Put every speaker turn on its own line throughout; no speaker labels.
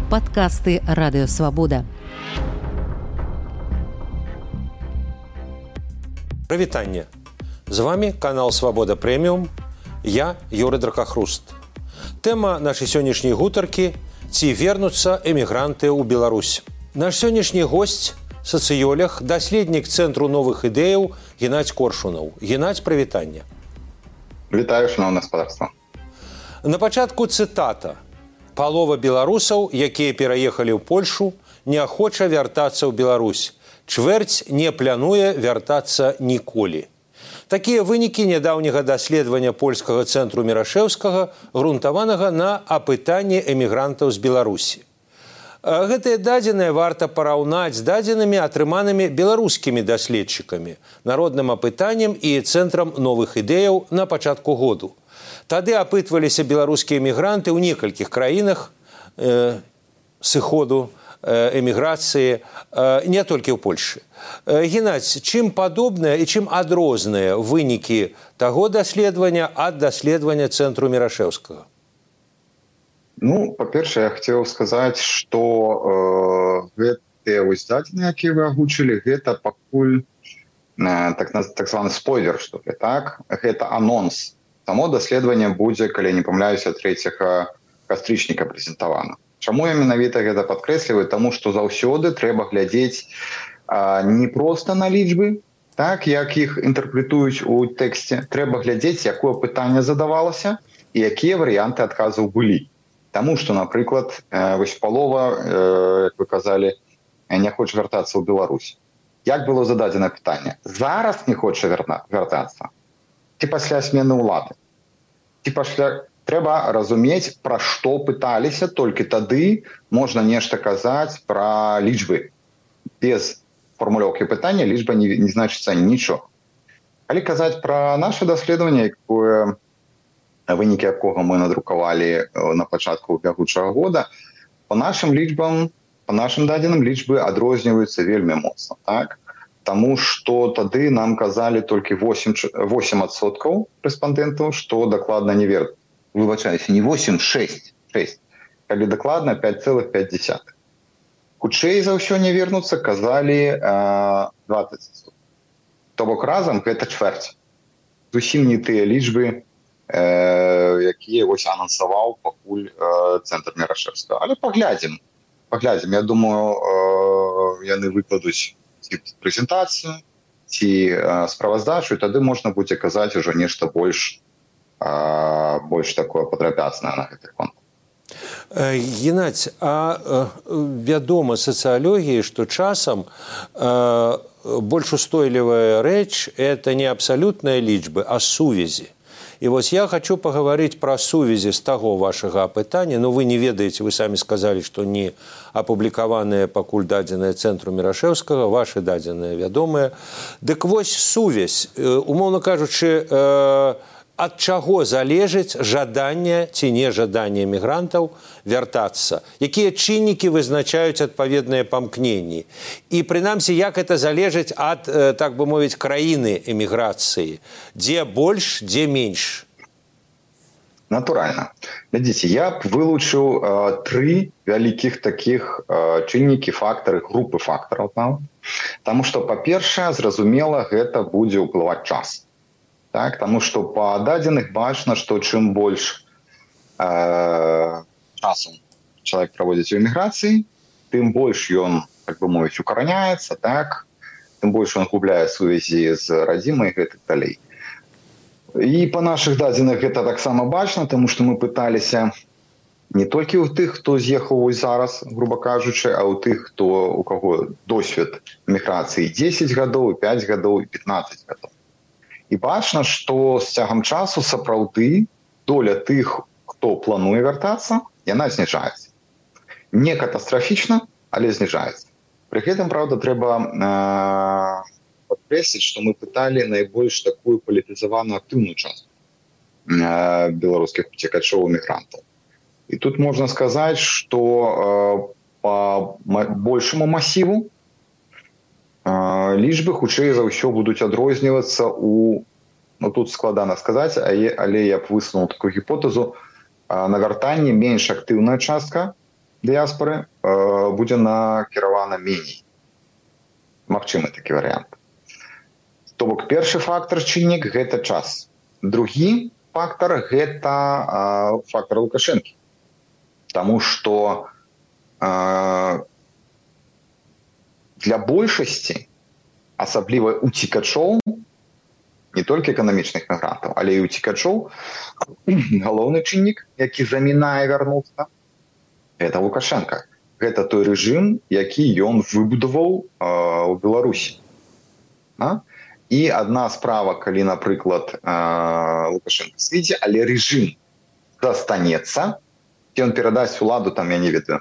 Падкасты Радыё Свабода.
Прывітанне! З вами канал Свабода Прэміум. Я Юрый Дракахруст. Тэма нашай сённяшняй гутаркі – ці вернуцца эмігранты ў Беларусь. Наш сённяшні госць – сацыёлог, даследнік Цэнтру новых ідэяў Геннадзь Коршунаў. Геннадзь, прывітанне.
Вітаю, шановне господарство.
На пачатку цытата. Палова беларусаў, якія пераехалі ў Польшу, не хоча вяртацца ў Беларусь. Чвэрць не плануе вяртацца ніколі. Такія вынікі нядаўняга даследавання польскага цэнтру Мірашэўскага, грунтаванага на апытанні эмігрантаў з Беларусі. Гэтыя дадзеныя варта параўнаць з дадзенымі, атрыманымі беларускімі даследчыкамі, народным апытаннем і Цэнтрам новых ідэяў на пачатку году. Тады апытваліся беларускія эмігранты ў некалькіх краінах сыходу эміграцыі, не толькі ў Польшы. Геннадзь, чым падобныя і чым адрозныя вынікі таго даследавання ад даследавання Цэнтру Мірашэўскага?
Ну, па-першае, я хацеў сказаць, што гэтыя дадзеныя, якія вы агучылі, гэта пакуль так званы спойлер, што так, гэта анонс. Само даследаванне будзе, калі не памыляюся, 3 кастрычніка прэзентавана. Чаму я менавіта гэта падкрэсліваю? Таму што заўсёды трэба глядзець не проста на лічбы, так, як іх інтэрпрэтуюць у тэксце. Трэба глядзець, якое пытанне задавалася і якія варыянты адказаў былі. Таму што, напрыклад, вось палова, як вы казалі, не хоча вяртацца ў Беларусь. Як было зададзена пытанне? Зараз не хоча вяртацца? Ці пасля змены ўлады? Ці пасля... Трэба разумець, пра што пыталіся, толькі тады можна нешта казаць пра лічбы. Без фармулёўкі пытання лічба не значыцца нічога. Калі казаць пра наша даследаванне, вынікі якога мы надрукавалі на пачатку бягучага года, па нашым лічбам, па нашым дадзеным лічбы адрозніваюцца вельмі моцна. Так? Таму што тады нам казалі толькі 8% рэспандэнтаў, што дакладна не вернуць. Выбачаюся, не 8, 6. Калі дакладна 5,5. Хутчэй за ўсё не вернуцца, казалі 20%. То бок разам гэта чвэрць. Зусім не тыя лічбы, якія вось анансаваў пакуль Цэнтр Мірашэўскага. Але паглядзім. Я думаю, яны выкладуць ці прэзентацыю, ці справаздачу, і тады можна будзе казаць ужо нешта больш такое падрабязнае на гэты конт.
Геннадзь, а вядома сацыялогіі, што часам больш устойлівая рэч – это не абсалютныя лічбы, а сувязі. І вось я хочу паговорыць пра сувязі з таго вашага апытання. Ну, вы не ведаеце, вы самі сказалі, што не апублікаваныя пакуль дадзеныя Цэнтру Мірашэўскага, вашы дадзеныя вядомыя. Дык вось сувязь, умоўна кажучы, ад чаго залежыць жаданне ці нежаданне эмігрантаў вяртацца? Якія чыннікі вызначаюць адпаведныя памкненні? І, прынамсі, як гэта залежыць ад, так бы мовіць, краіны эміграцыі? Дзе больш, дзе менш?
Натуральна. Глядзіце, я б вылучыў 3 вялікіх такіх чыннікі, фактары, групы фактараў. Таму што, па-першае, зразумела, гэта будзе ўплываць час. Так, таму што па дадзеных бачна, што чым больш часу чалавек праводзіць у эміграцыі, тым больш ён, так бы мовіць, укараняецца, так? Тым больш ён губляе сувязі з радзімай і гэтак далей. І па нашых дадзеных гэта таксама бачна, таму што мы пыталіся не толькі ў тых, хто з'ехаў вось зараз, груба кажучы, а ў тых, у каго досвед эміграцыі 10 гадоў, 5 гадоў і 15 гадоў. І бачна, што з цягам часу сапраўды доля тых, хто плануе вяртацца, яна зніжаецца. Не катастрафічна, але зніжаецца. Пры гэтым, правда, трэба падкрэсліць, што мы пыталі найбольш такую палітызаваную актыўную частку беларускіх уцекачоў эмігрантаў. І тут можна сказаць, што па большаму масіву лічбы хутчэй за ўсё будуць адрознівацца у, ну тут складана сказаць, але я б высунуў такую гіпотэзу, на вяртанні менш актыўная частка дыяспоры будзе накіравана меней. Магчымы такі варыянт. То бок першы фактор чыннік гэта час. Другі фактор гэта фактор Лукашэнкі. Таму што для большасці, асабліва уцікачоў, не толькі эканамічных мігрантаў, але і уцікачоў, галоўны чыннік, які замінае вярнуцца, гэта Лукашенка. Гэта той рэжым, які ён выбудаваў у Беларусі. І адна справа, калі, напрыклад, Лукашенко сыдзе, але рэжым застанецца, ці ён перадасць уладу, там, я не ведаю,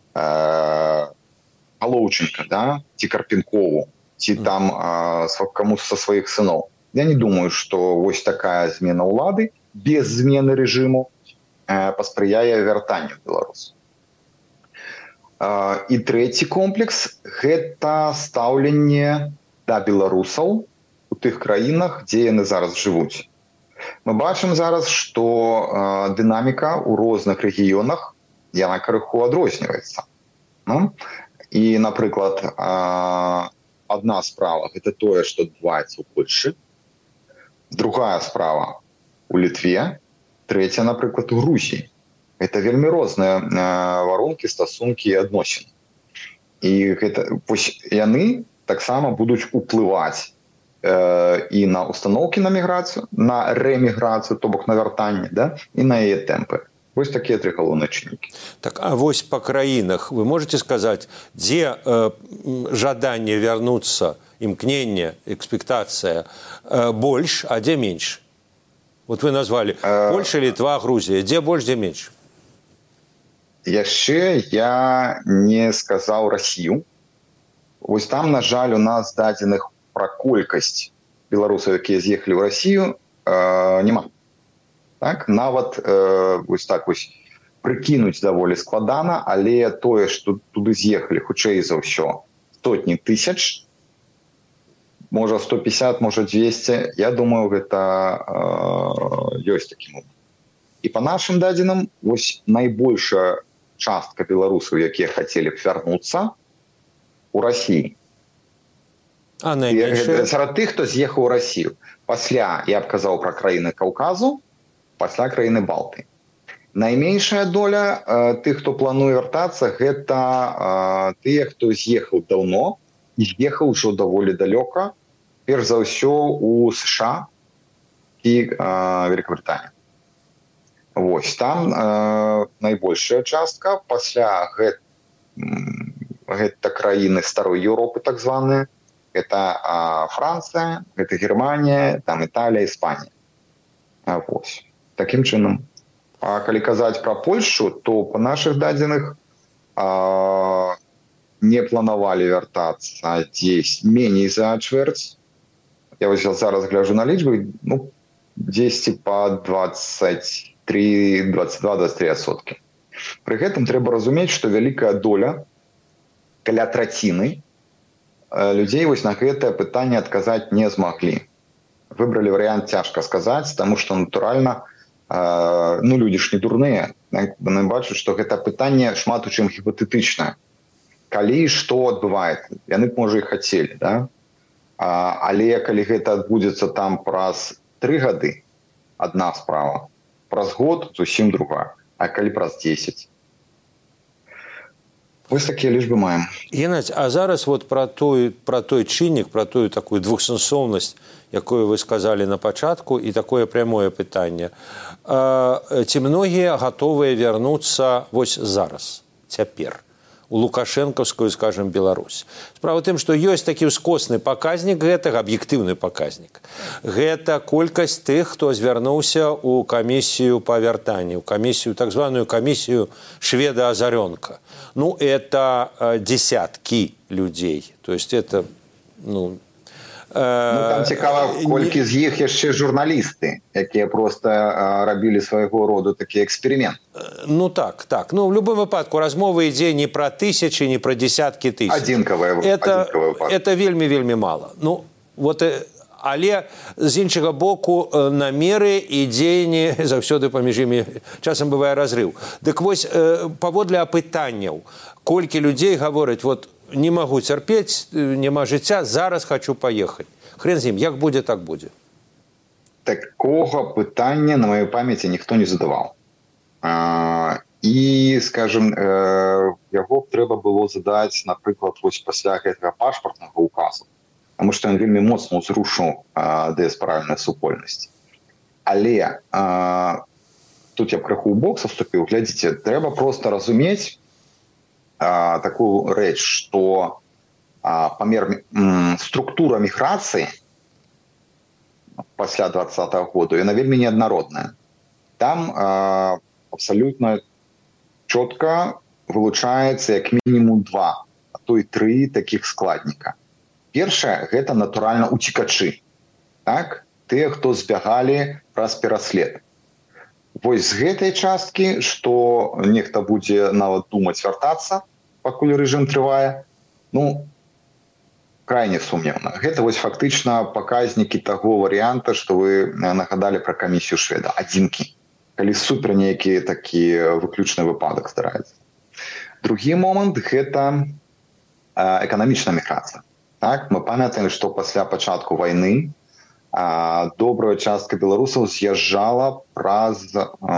Галоўченка, да? Ці Карпенкову, ці там каму са сваіх сыноў. Я не думаю, што вось такая змена ўлады без змены рэжыму паспрыяе вяртанню беларусаў. І трэці комплекс – гэта стаўленне да беларусаў у тых краінах, дзе яны зараз жывуць. Мы бачым зараз, што дынаміка ў розных рэгіёнах, яна крыху адрозніваецца. І, напрыклад, адна справа – гэта тое, што адбываецца ў Польшчы, другая справа – у Літве, трэця, напрыклад, у Грузіі. Гэта вельмі розныя варункі, стасункі і адносіны. І яны таксама будуць уплываць і на установкі на міграцыю, на рэміграцыю, то бок на вяртанне, да? І на яе тэмпы. Вось такія тры галоўныя чыннікі.
Так, а вось па краінах вы можете сказаць, дзе жаданне вярнуцца, імкненне, экспектацыя больш, а дзе менш? Вот вы назвалі Польша, Літва, Грузія. Дзе больш, дзе менш?
Яшчэ я не сказаў Расію. Вось там, на жаль, у нас дадзеных пра колькасць беларусаў, якія з'ехалі ў Расію, няма. Так? Нават вось так вось прыкінуць даволі складана, але тое, што туды з'ехалі, хутчэй за ўсё, сотні тысяч, можа 150, можа 200, я думаю, гэта ёсць такім образом. І па нашым дадзеным, вось найбольшая частка беларусаў, якія хацелі б вярнуцца у Расіі.
А найменшая?
Сярод тых, хто з'ехаў у Расію. Пасля, я б казаў пра краіны Каўказу, пасля краіны Балты. Найменшая доля тых, хто плануе вяртацца, гэта тыя, хто з'ехаў даўно і з'ехаў ужо даволі далёка, перш за ўсё у США і Великабрытанію. Вось, там найбольшая частка, пасля гэта краіны старой Еўропы, так званыя, гэта Францыя, гэта Германія, там Італія, Іспанія. Вось, такім чынам. А калі казаць пра Польшчу, то па нашых дадзеных не планавалі вяртацца дзесь меней за чвэрць. Я вось зараз гляджу на лічбы, ну, дзесьці па 22-23%. Пры гэтым трэба разумець, што вялікая доля, каля траціны, людзей вось на гэтае пытанне адказаць не змаглі. Выбралі варыянт цяжка сказаць, таму што, натуральна, ну, людзі ж не дурныя. Яны бачаць, што гэта пытанне шмат у чым гіпатэтычнае. Калі што адбываецца, яны б, можа, і хацелі, да? Але калі гэта адбудзецца там праз 3 гады, адна справа, праз год зусім другая, а калі праз 10. Вось такія лічбы маем.
Геннадзь, а зараз вот пра той чыннік, пра тую такую двухсэнсоўнасць, якую вы сказалі на пачатку, і такое прямое пытанне. Ці многія гатовыя вярнуцца вось зараз, цяпер, у лукашэнкаўскую, скажем, Беларусь? Справа ў тым, што ёсць такі ўскосны паказнік гэтага, аб'ектыўны паказнік. Гэта колькасць тых, хто звярнуўся ў камісію па вяртанні, ў камісію, так званую камісію Шведа-Азарёнка. Ну, это десятки людей. То есть это, ну...
там цікава, колькі з іх яшчэ журналісты, якія просто рабілі свайго роду такі эксперимент.
Ну так. Ну, в любом выпадку размова ідзе не про тысячи, не про десятки тысяч.
Адзінкавыя выпадкі.
Это вельмі-вельмі мало. Ну, вот Але з іншага боку намеры і дзеянні заўсёды паміж імі часам бывае разрыў. Дык вось паводле апытанняў, колькі людзей гавораць, вот не магу цярпець, няма жыцця, зараз хочу паехаць. Хрен з ім, як будзе, так будзе.
Такого пытання на маёй памяці ніхто не задаваў. І, скажем, яго б трэба было задаць, напрыклад, вось пасля гэтага пашпартнага указу, таму што ён вельмі моцна ўзрушыў дыяспаральныя супольнасці. Але тут я крыху ў бок саступіў. Глядзіце, трэба проста разумець такую рэч, што структура міграцыі пасля 2020 году, яна вельмі неаднародная. Там абсалютна чётка вылучаецца як мінімум 2, а то і 3 такіх складніка. Першае, гэта натуральна уцекачы. Так? Тыя, хто збягалі праз пераслед. Вось з гэтай часткі, што нехта будзе нават думаць вяртацца, пакуль рэжым трывае, крайне сумневна. Гэта вось фактычна паказнікі таго варыянта, што вы нагадалі пра камісію Шведа. Адзінкі. Калі супер нейкі такі выключны выпадак здараецца. Другі момант – гэта эканамічная міграцыя. Так? Мы памятаем, што пасля пачатку вайны добрая частка беларусаў з'язджала праз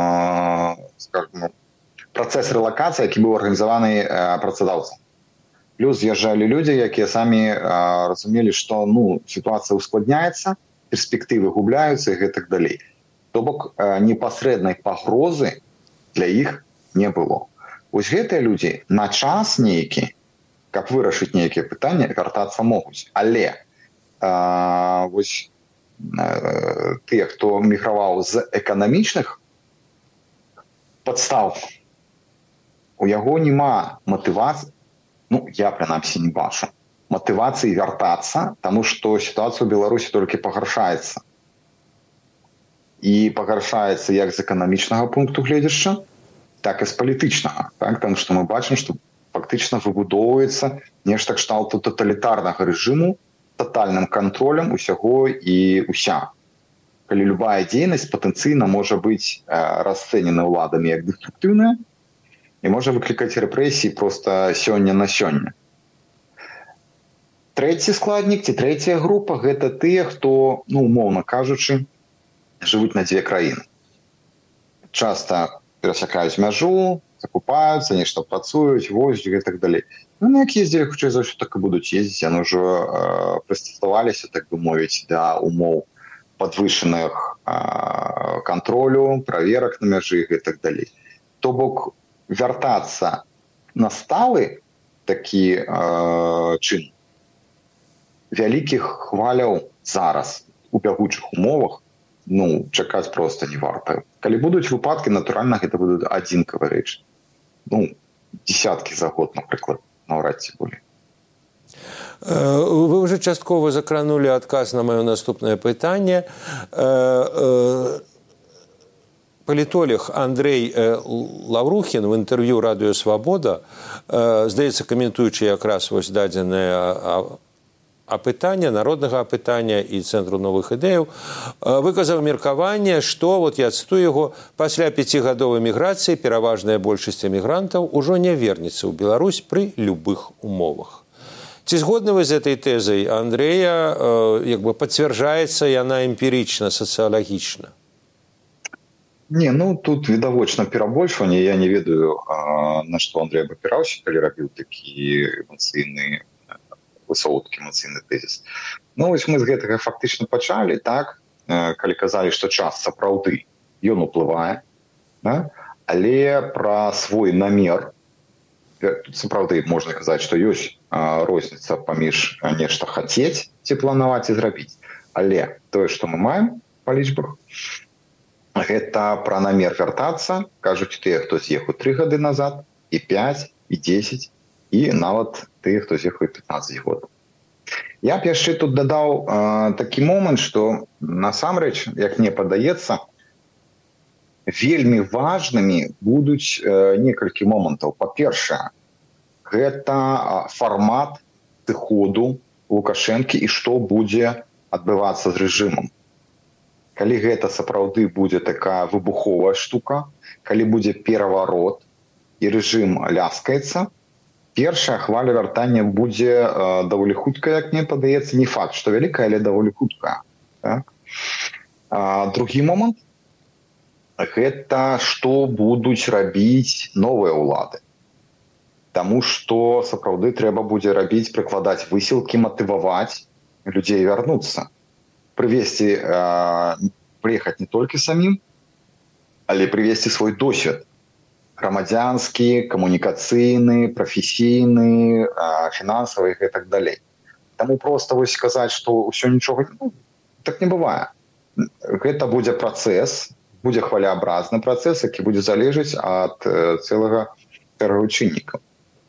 працэс рэлакацыі, які быў арганізаваны працадаўцам. Плюс з'язджалі людзі, якія самі разумелі, што сітуацыя ускладняецца, перспектывы губляюцца і гэтак далей. То бок непасрэднай пагрозы для іх не было. Вось гэтыя людзі на час нейкі, каб вырашыць нейкія пытанні, вяртацца могуць. Але вось тыя, хто міграваў з эканамічных падстаў, у яго няма матывацыі, я прынамсі не бачу, матывацыі вяртацца, таму што сітуацыя ў Беларусі толькі пагаршаецца. І пагаршаецца як з эканамічнага пункту гледзяшча, так і з палітычнага. Так? Таму што мы бачым, што фактычна выбудоўваецца нешта кшталту таталітарнага рэжыму, татальным кантролем усяго і ўся. Калі любая дзейнасць патэнцыйна можа быць расцэнена ўладамі як деструктыўная і можа выклікаць рэпрэсіі проста сёння на сёння. Трэці складнік ці трэцяя група – гэта тыя, хто, умоўна кажучы, жывуць на 2 краіны. Часта перасякаюць мяжу, закупаюцца, нешта працуюць, возяць і так далей. Як ездзілі, хутчэй за ўсё так і будуць ездзіць, яны ўжо прыстасаваліся, так бы мовіць, да умоў падвышаных кантролю, праверак на мяжы і так далей. То бок вяртацца на сталы такі чын вялікіх хваляў зараз у бягучых умовах чакаць проста не варта. Калі будуць выпадкі, натуральна, гэта будуць адзінкавыя рэчы. Десяткі за год, напрыклад, наўрад ці болей.
Вы ўжо часткова закранулі адказ на маё наступнае пытанне. Палітолог Андрей Лаўрухін в інтэрв'ю «Радыё Свабода», здаецца, каментуючы якраз вось дадзенае апытання, народнага апытання і Цэнтру новых ідэяў, выказаў меркаванне, што, я цытую яго, пасля 5гадовай міграцыі пераважная большасць эмігрантаў ужо не вернецца ў Беларусь пры любых умовах. Ці згодны вы з этой тэзай Андрэя, пацвярджаецца яна эмпірычна, сацыялагічна?
Не, тут відавочна перабольшванне. Я не ведаю, на што Андрэй абапіраўся, калі рабіў такі эмацыйны высоўткі, эмацыйны тэзіс. Вось мы з гэтага фактычна пачалі, так, калі казалі, што час сапраўды ён уплывае, да? Але пра свой намер, тут сапраўды можна казаць, што ёсць розніца паміж нешта хацець ці планаваць і зрабіць. Але тое, што мы маем па лічбах, гэта пра намер вяртацца, кажуць тыя, хто з'ехаў 3 гады назад, і 5, і 10, і нават тыя, хто з'ехаў 15 год. Я б яшчэ тут дадаў такі момант, што насамрэч, як мне падаецца, вельмі важнымі будуць некалькі момантаў. Па-першае, гэта фармат сыходу Лукашэнкі і што будзе адбывацца з рэжымам. Калі гэта сапраўды будзе такая выбуховая штука, калі будзе пераварот і рэжым ляскаецца, першая хваля вяртання будзе даволі хуткая, як мне падаецца, не факт, што вялікая, але даволі хуткая. Так? Другі момант – гэта што будуць рабіць новыя ўлады. Таму што сапраўды трэба будзе рабіць, прыкладаць высілкі, матываваць людзей вярнуцца. Прыехаць не толькі самім, але прывесці свой досвед. Грамадзянскі, камунікацыйны, прафесійны, фінансавы і так далей. Таму проста вось сказаць, што ўсё нічога, так не бывае. Гэта будзе працэс, будзе хвалеабразны працэс, які будзе залежаць ад цэлага шэрагу чыннікаў.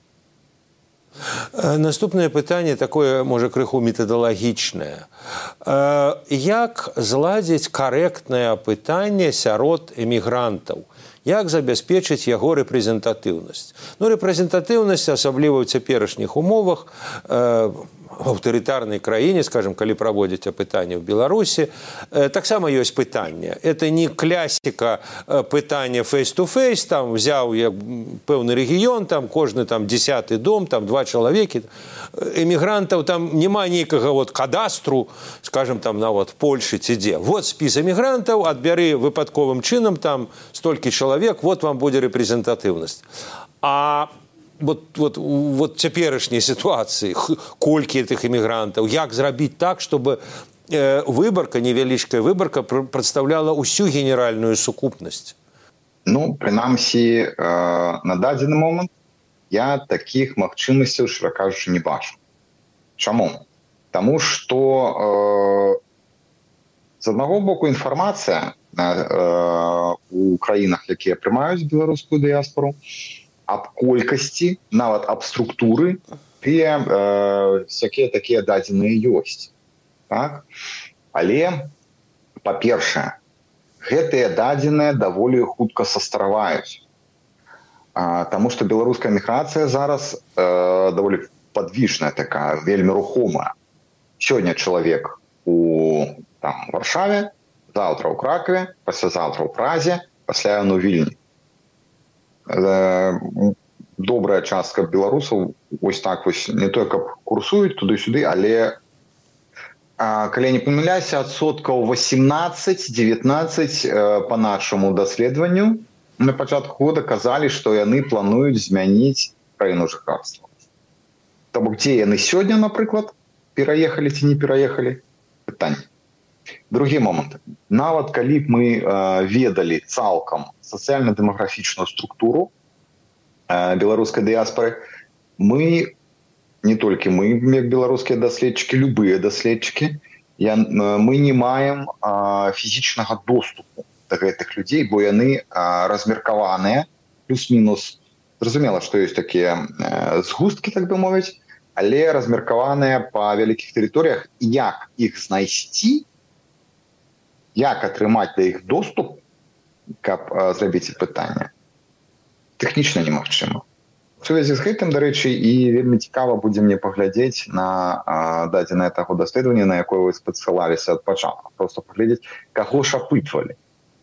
Наступнае пытанне такое, можа, крыху метадалагічнае. Як зладзіць карэктнае апытанне сярод эмігрантаў? Як забяспечыць яго рэпрэзентатыўнасць? Рэпрэзентатыўнасць, асабліва ў цяперашніх умовах, в аўтарытарнай краіне, скажем, калі праводзяць апытанне ў Беларусі, таксама ёсць пытанне. Это не класіка пытання face-to-face, там взяў пэўны рэгіён, там кожны там 10-й дом, там 2 чалавекі. Эмігрантаў там няма нейкага кадастру, скажем, там на Польшы ці дзе. Вот спіс эмігрантаў, адбяры выпадковым чынам там столькі чалавек, вот вам будзе рэпрэзентатыўнасць. Вот цяперашняй сітуацыі, колькі гэтых эмігрантаў, як зрабіць так, чтобы выбарка, невялічкая выбарка прадстаўляла ўсю генеральную сукупнасць?
Прынамсі, на дадзены момант я такіх магчымасцяў, шчыра кажучы, не бачу. Чаму? Таму што з аднаго боку інфармацыя у краінах, якія прымаюць беларускую дыяспору, аб колькасці, нават аб структуры, всякія такія дадзеныя ёсць. Так? Але, па-першае, гэтыя дадзеныя даволі хутка састараваюць. Таму што беларуская міграцыя зараз даволі падвішная такая, вельмі рухомая. Сёння чалавек у Варшаве, заўтра ў Кракаве, паслязаўтра ў Празе, пасля ў Вільні. Добрая частка беларусаў вось так вось не толькі курсуюць туды-сюды, але калі я не памыляюся, адсоткаў 18-19 па нашаму даследаванню на пачатку года казалі, што яны плануюць змяніць краіну жыхарства. То бок, дзе яны сёння, напрыклад, пераехалі ці не пераехалі? Пытанне. Другі момант. Нават калі б мы ведалі цалкам сацыяльна-дэмаграфічную структуру беларускай дыяспоры, мы, не толькі мы, як беларускія даследчыкі, любыя даследчыкі, мы не маем фізічнага доступу да гэтых людзей, бо яны размеркаваныя, плюс-мінус, зразумела, што ёсць такія згусткі, так бы мовіць, але размеркаваныя па вялікіх тэрыторыях, як іх знайсці, як атрымаць да іх доступ, каб зрабіць пытанне, тэхнічна немагчыма. У сувязі з гэтым, дарэчы, і вельмі цікава будзе мне паглядзець на дадзенае таго даследавання, на якое вы спасылаліся ад пачатку. Проста паглядзець, каго ж апытвалі.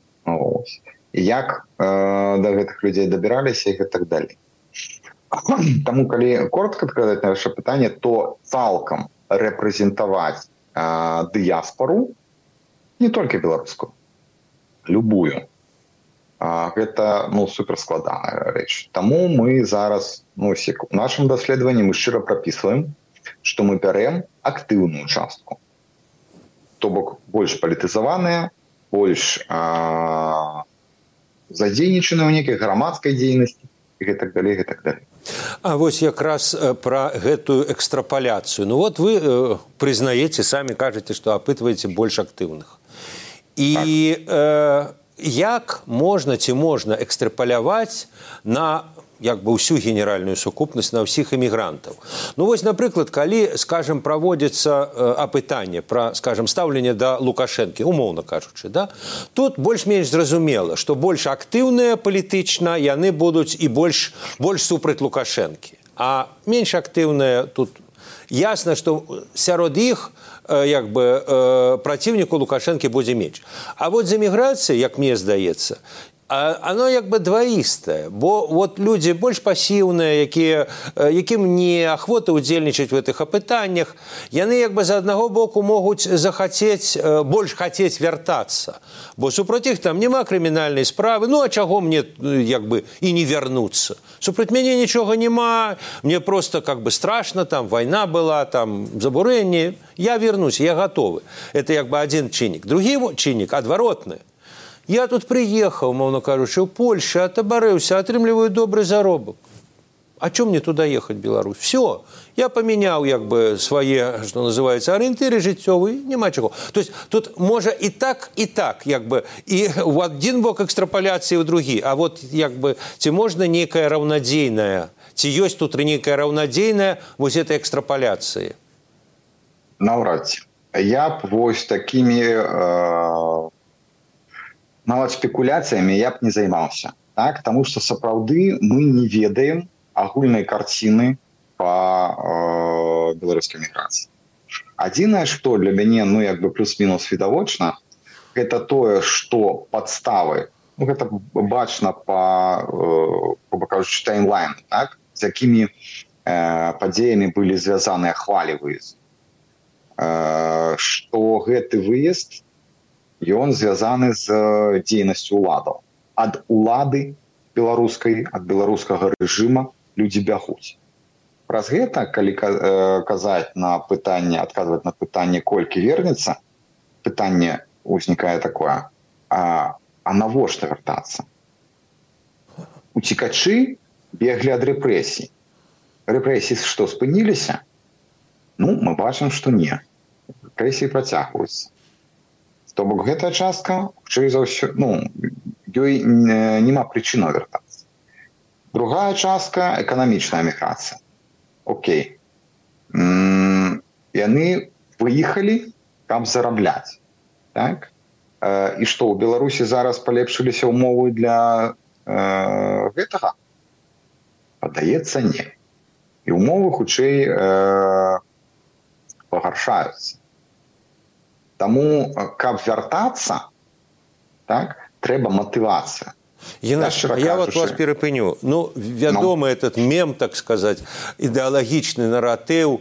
І як да гэтых людзей дабіраліся і гэтак далей. Таму, калі коротка адказаць на ваше пытанне, то цалкам рэпрэзентаваць дыяспору, не толькі беларускую, любую. Гэта суперскладаная рэч. Таму мы зараз, у нашым даследаванні мы шчыра прапісваем, што мы бярэм актыўную частку. То бок больш палітызаваныя, больш задзейнічаныя ў нейкай грамадскай дзейнасці і гэтак далей, гэтак далей.
А вось якраз пра гэтую экстрапаляцыю. Вы прызнаеце, самі кажаце, што апытваеце больш актыўных. І як можна ці можна экстрапаляваць на ўсю генеральную сукупнасць, на ўсіх эмігрантаў? Вось, напрыклад, калі, скажем, праводзіцца апытанне пра, скажем, стаўленне да Лукашэнкі, умоўна кажучы, тут больш-менш зразумела, што больш актыўныя палітычна яны будуць і больш супраць Лукашэнкі. А менш актыўныя тут Ясна, што сярод іх як бы праціўніку Лукашэнкі будзе менш. А вот з эміграцыяй, як мне здаецца, оно як бы двоістае, бо вот людзі больш пасіўныя, якім не ахвота ўдзельнічаць в гэтых апытаннях, яны як бы з аднаго боку могуць захацець, больш хацець вяртацца, бо супроць іх там няма крымінальнай справы, ну а чаго мне як бы і не вярнуцца? Супроць мяне нічога няма, мне просто как бы страшно, там вайна была, там забурэнне, я вернусь, я готовы. Это як бы адзін чыннік. Другі чыннік адваротны. Я тут приехал, мовно кажучи, в Польшу, отоборился, отрымливаю добрый заробок. А чё мне туда ехать, в Беларусь? Все. Я поменял, як бы, свое, что называется, ориентиры жыццёвые, нема чего. То есть тут можно и так, як бы, и в один бок экстраполяции, в другі. А вот, як бы, ці можно некая равнодейная, ці есть тут некая равнодейная вот этой экстраполяции?
Навряд. Я б вось такими... нават спекуляцыямі я б не займаўся, так? Таму што сапраўды мы не ведаем агульнай карціны па беларускай міграцыі. Адзінае, што для мяне, ну, як бы плюс-мінус відавочна, гэта тое, што падставы, ну, гэта бачна па кажучы, таймлайну, так? З якімі падзеямі былі звязаныя хвалі выезду. Што гэты выезд ён звязаны з дзейнасцю ўладаў. Ад улады беларускай, ад беларускага рэжыма людзі бягуць. Праз гэта, калі казаць на пытанне, адказваць на пытанне, колькі вернецца, пытанне ўзнікае такое, а навошта вяртацца? Уцекачы беглі ад рэпрэсій. Рэпрэсіі што, спыніліся? Ну, мы бачым, што не. Рэпрэсіі працягваюцца. То бок гэтая частка, хутчэй за ўсё, ну, ёй няма прычынаў вяртацца. Другая частка – эканамічная міграцыя. Окей. Яны выехалі, каб зарабляць. Так? І што, у Беларусі зараз палепшыліся ўмовы для гэтага? Падаецца, не. І ўмовы, хутчэй, пагаршаюцца. Таму, каб вяртацца, так, трэба матывацыя.
Я вот вас перепыню. Ну, вядомы этот мем, так сказать, ідэалагічны наратыў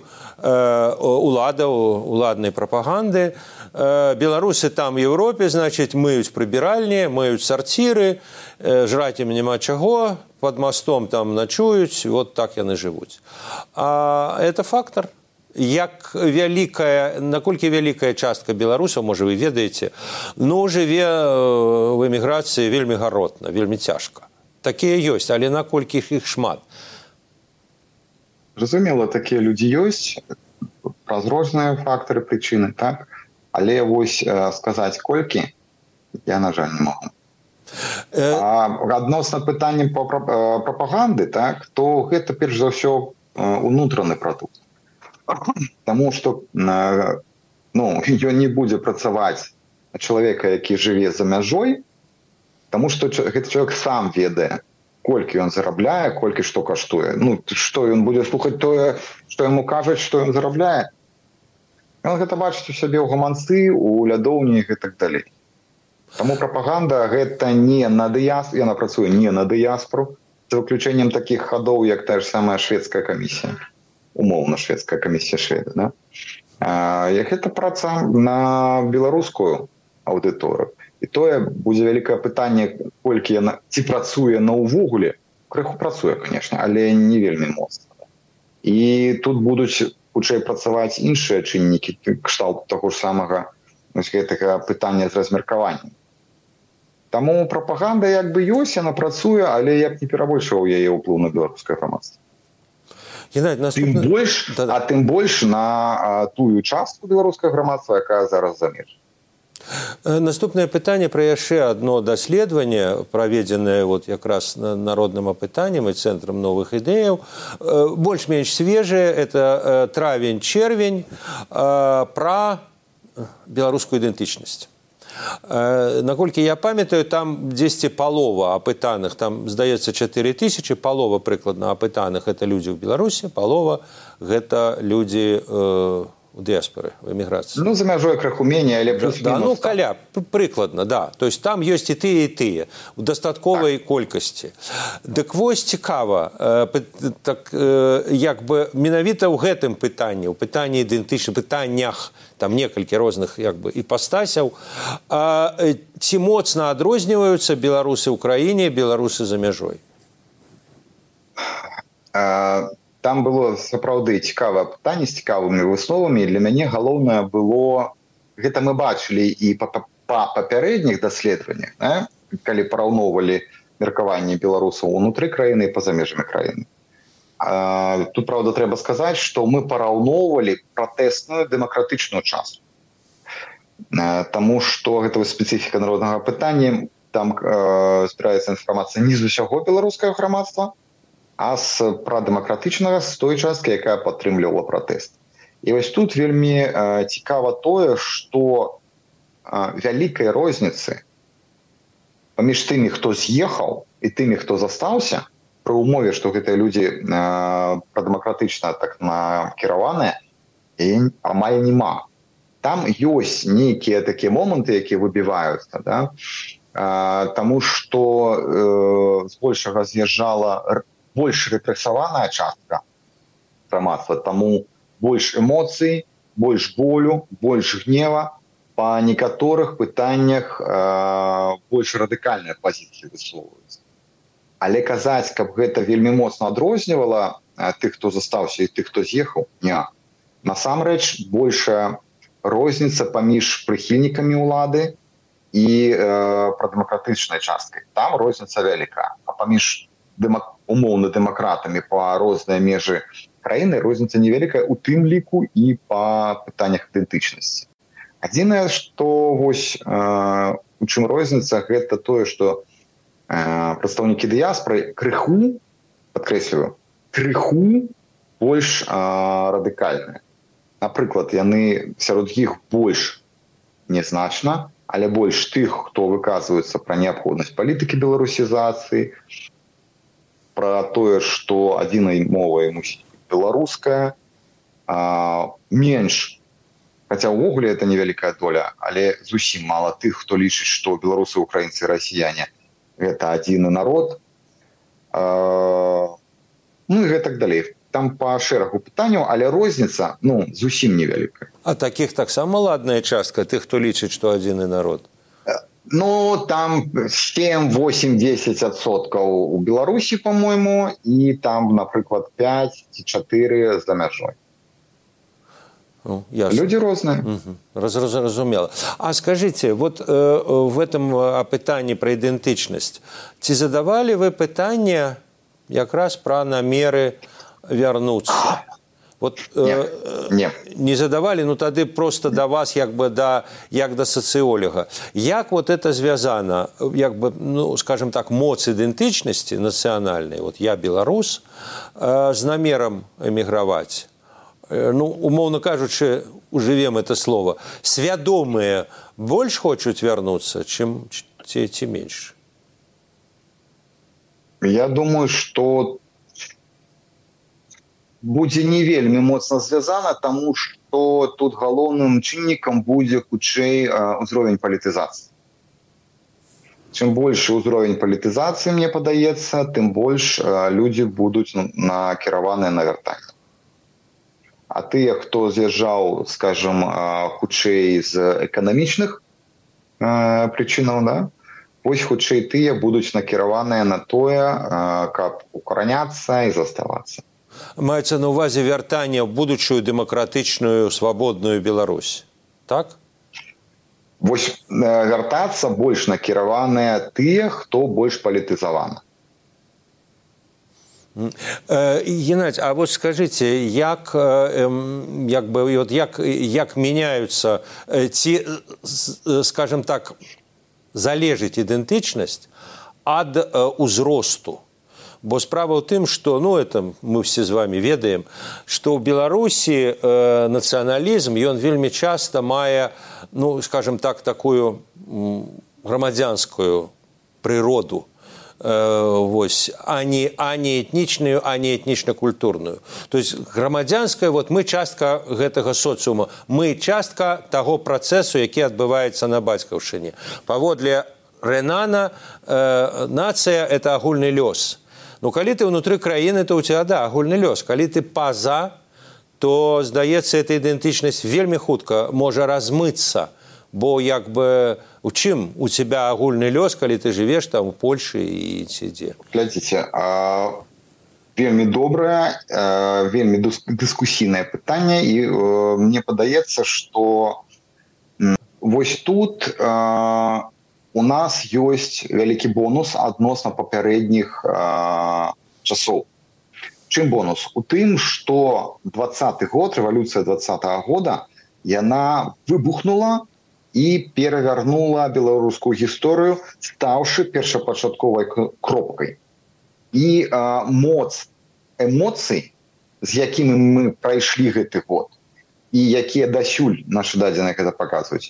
уладнай прапаганды. Беларусы там в Европе, значит, мыюць прыбіральні, мыюць сарціры, жраць ім няма чаго, под мостом там ночуюць, вот так яны жывуць. А это фактор. Як вялікая, наколькі вялікая частка беларусаў, можа, вы ведаеце, ну, жыве в эміграцыі вельмі гаротна, вельмі цяжка. Такія ёсць, але наколькі іх шмат?
Зразумела, такія людзі ёсць, праз розныя фактары, прычыны, так? Але вось сказаць колькі, я, на жаль, не магу. Адносна пытанням прапаганды, так, то гэта, перш за ўсё, унутраны прадукт. Таму што, ну, ён не будзе працаваць на чалавека, які жыве за мяжой, таму што гэты чалавек сам ведае, колькі ён зарабляе, колькі што каштуе. Ну, што ён будзе слухаць тое, што яму кажуць, што ён зарабляе. Ён гэта бачыць у сябе ў гаманцы, у лядоўні і гэтак далей. Таму прапаганда гэта не на дыяспору, яна працуе не на дыяспору, за выключэннем такіх хадоў, як та ж самая шведская камісія. Умоўна шведская камісія шведа, да? Гэта праца на беларускую аўдыторыю. І тое будзе вялікае пытанне, колькі яна ці працуе на ўвогуле. Крыху працуе, канешне, але не вельмі моцна. І тут будуць хутчэй працаваць іншыя чыннікі, кшталту таго ж самага гэтага пытання з размеркаваннем. Таму прапаганда як бы ёсць, яна працуе, але я б не перабольшваў яе ўплыў на беларускае грамадства. Тым больш на тую частку беларускага грамадства, якая зараз за межамі.
Наступнае пытанне пра яшчэ адно даследаванне, праведзенае вот якраз народным апытаннем і цэнтрам новых ідэяў. Больш-менш свежае, это травень-чэрвень, пра беларускую ідэнтычнасць. Наколькі я памятаю, там дзесьці палова апытаных, там, здаецца, 4000, палова прыкладна апытаных – это людзі ў Беларусі, палова – гэта людзі у дыяспоры, в эміграцыі.
Ну, за мяжой крыху меней, але плюс-мінус.
Да, ну, каля, прыкладна, да. То есть там ёсць і тыя, у дастатковай колькасці. Дык вось цікава, так, як бы менавіта ў гэтым пытанні, ў пытанні ідэнтычных, пытаннях, там некалькі розных як бы іпастасяў, ці моцна адрозніваюцца беларусы ў краіне, беларусы за мяжой?
Там было сапраўды цікавае пытанне з цікавымі высновамі. Для мяне галоўнае было, гэта мы бачылі і па папярэдніх даследаваннях, калі параўноўвалі меркаванне беларусаў унутры краіны і па-за межамі краіны. Тут, правда, трэба сказаць, што мы параўноўвалі пратэсную дэмакратычную частку. Таму што гэта спецыфіка народнага пытання, там збіраецца інфармацыя не з усяго беларускага грамадства, а з прадэмакратычнага, з той часткі, якая падтрымлівала пратэст. І вось тут вельмі цікава тое, што вялікай розніцы паміж тымі, хто з'ехаў, і тымі, хто застаўся, пры ўмове, што гэтыя людзі прадэмакратычна так накіраваныя, амаль няма. Там ёсць нейкія такія моманты, якія выбіваюцца, да? Таму што збольшага з'язджала больш рэпрэсаваная частка грамадства, таму больш эмоцый, больш болю, больш гнева, па некаторых пытаннях больш радыкальныя пазіцыі высоўваюцца. Але казаць, каб гэта вельмі моцна адрознівала тых, хто застаўся, і тых, хто з'ехаў, не. Насамрэч, большая розніца паміж прыхільнікамі ўлады і прадэмакратычнай часткай. Там розніца вялікая. А паміж умоўна дэмакратамі па розныя межы краіны розніца невялікая, у тым ліку і па пытаннях ідэнтычнасці. Адзінае, што вось у чым розніца, гэта тое, што прадстаўнікі дыяспоры крыху, падкрэсліваю, крыху больш радыкальныя. Напрыклад, яны сярод іх больш нязначна, але больш тых, хто выказваецца пра неабходнасць палітыкі беларусізацыі, пра тое, што адзінай мовай мусіць быць беларуская, менш, хаця ўвогуле это невялікая доля, але зусім мала тых, хто лічыць, што беларусы, украінцы, расіяне гэта адзіны народ. Ну і гэтак далей. Там па шэрагу пытанняў, але розніца, ну, зусім невялікая.
А такіх таксама ладная частка, тых, хто лічыць, што адзіны народ?
Ну, там 7, 8, 10% у Беларусі, по-моему, і там, напрыклад, 5 ці 4 за мяжой.
Ну,
люди розныя.
Разумела. А скажите, вот в этом пытанні пра ідэнтычнасць, ці задавали вы пытанне якраз пра намеры вярнуцца? Вот, не задавали, ну тады просто до вас як бы як до социолога. Як вот это звязано, як бы, ну, скажем так, моц ідэнтычнасці нацыянальнай, вот я беларус, з намером эміграваць? Ну, умоўно кажучы, ужывем это слово, свядомыя больш хочуць вярнуцца, чым ці менш?
Я думаю, што будзе не вельмі моцна звязана, таму што тут галоўным чыннікам будзе хутчэй узровень палітызацыі. Чым большы ўзровень палітызацыі, мне падаецца, тым больш людзі будуць накіраваныя на вяртанне. А тыя, хто з'язджаў, скажем, хутчэй з эканамічных прычынаў, да? Вось хутчэй тыя будуць накіраваныя на тое, каб укараняцца і заставацца.
Маецца на ўвазе вяртанне ў будучую дэмакратычную, свабодную Беларусь, так?
Вось вяртацца больш накіраваныя тыя, хто больш палітызаваны.
Геннадзь, а вот скажите, як меняются, ці, скажем так, залежыць ідэнтычнасць ад узросту? Бо справа ў тым, што, это мы все з вами ведаем, што ў Беларусі нацыяналізм, ён вельмі часта мае, скажем так, такую грамадзянскую прыроду, а не этнічную, а не этнічна-культурную. То есть грамадзянская, мы частка гэтага социума, мы частка таго працэсу, які адбываецца на бацькаўшчыне. Паводле Ренана нацыя – это агульны лёс. Калі ты ўнутры краіны, то ў тебя, агульны лёс. Калі ты па-за, то, здаецца, эта ідэнтычнасць вельмі хутка можа размыцца. Бо у чым у тебя агульны лёс, калі ты жывеш там у Польшы і ці дзе?
Глядзіце, вельмі добрае, вельмі дыскусійнае пытанне, і мне падаецца, што вось тут у нас ёсць вялікі бонус адносна папярэдніх часоў. Чым бонус? У тым, што 20-й год, рэвалюцыя 20-го года, яна выбухнула і перавярнула беларускую гісторыю, стаўшы першапачатковай кропкай. І моц эмоцый, з якімі мы прайшлі гэты год, і якія дасюль нашы дадзеныя гэта паказваюць,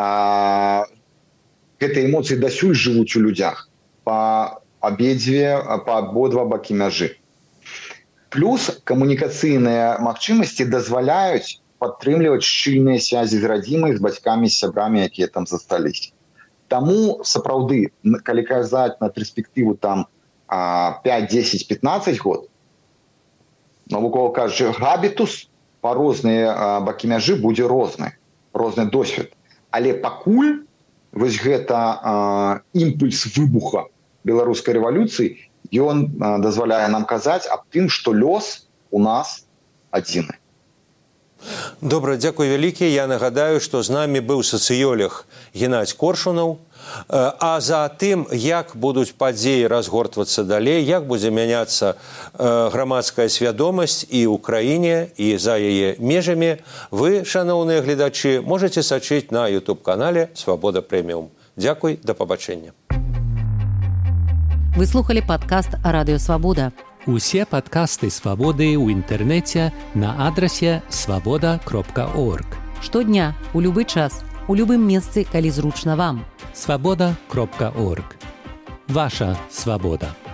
гэтыя эмоцыі дасюль жывуць у людзях па абодва бакі мяжы. Плюс камунікацыйныя магчымасці дазваляюць падтрымліваць шчыльныя сувязі з радзімай, з бацькамі, з сябрамі, якія там засталіся. Таму, сапраўды, калі казаць на перспектыву там 5, 10, 15 год, навукова кажучы, габітус па розныя бакі мяжы будзе розны досвед. Але пакуль вось гэта імпульс выбуха беларускай рэвалюцыі, ён дазваляе нам казаць аб тым, што лёс у нас адзіны.
Добра, дзякуй вялікі. Я нагадаю, што з намі быў сацыёлог Геннадзь Коршунаў. А за тым, як будуць падзеі разгортвацца далей, як будзе мяняцца грамадская свядомасць і ў краіне, і за яе межамі, вы, шаноўныя гледачы, можаце сачыць на YouTube-канале «Свабода Прэміум». Дзякуй, да пабачэння.
Вы слухали падкаст «Радыё Свабода».
Усе падкасты «Свабоды» ў інтэрнэце на адрасе свабода.орг.
Штодня, у любы час, у любым месцы, калі зручна вам.
свабода.орг. Ваша свабода.